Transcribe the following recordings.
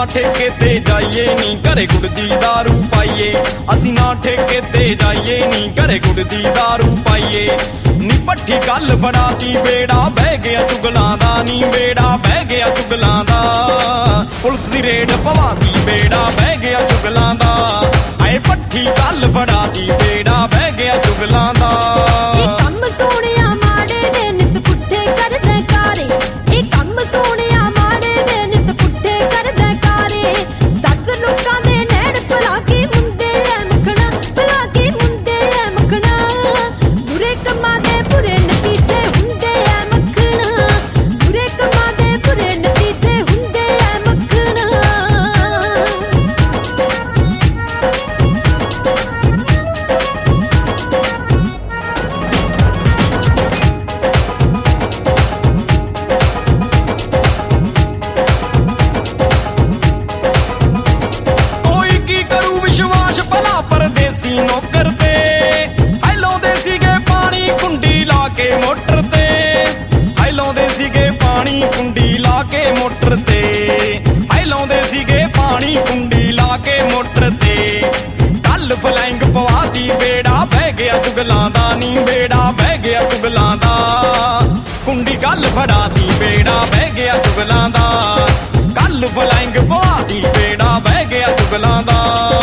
ठेके ते जाइए नी घरे गुड़ दी दारू पाइए, असी ना ठेके ते जाइए नी घरे गुड़ दी दारू पाइए। नी भट्ठी गल बनाती बेड़ा बह गया चुगलां दा, नी बेड़ा बह गया चुगलां दा। पुलिस दी रेड पवाती बेड़ा बह गया चुगलां दा, आए भट्ठी गल बनाती बेड़ा बह गया चुगलां दा। नौकर ते हाय लाउंदे सीगे पानी कुंडी ला के मोटर ते, हाय लाउंदे सीगे पानी कुंडी ला के मोटर ते, हाय लाउंदे सीगे पानी कुंडी ला के मोटर ते। कल फ्लाइंग पवाती बेड़ा बह गया चुगलां दा, नी बेड़ा बह गया चुगलां दा। कुंडी गल फड़ाती बेड़ा बह गया चुगलां दा, कल फ्लाइंग पवाती बेड़ा बह गया चुगलां दा।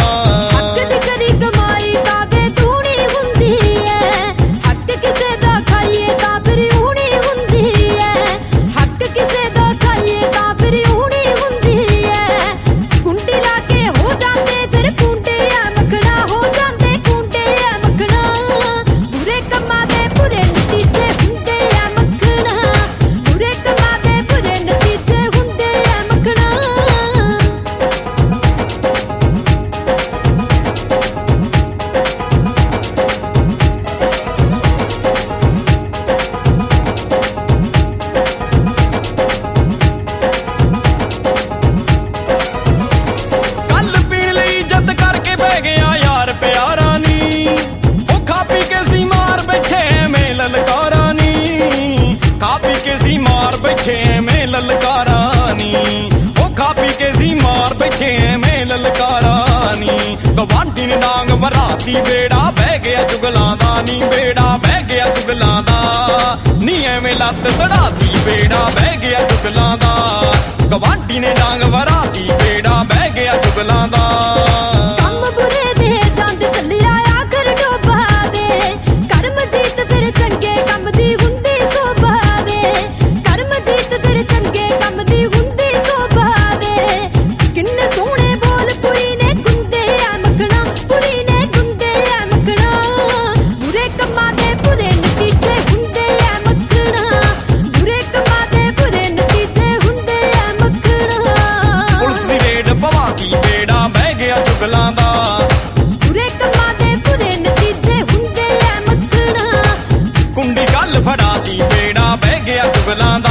गवांडी ने डांग वराती बेड़ा बह गया चुगलां दा, नी बेड़ा बह गया चुगलां दा। नी एवें लत्त तड़ाती बेड़ा बह गया चुगलां दा, गवांडी ने डांग वराती बेड़ा बह गया चुगलां दा। कुंडी गल फड़ाती बेड़ा बह गया चुगलां दा।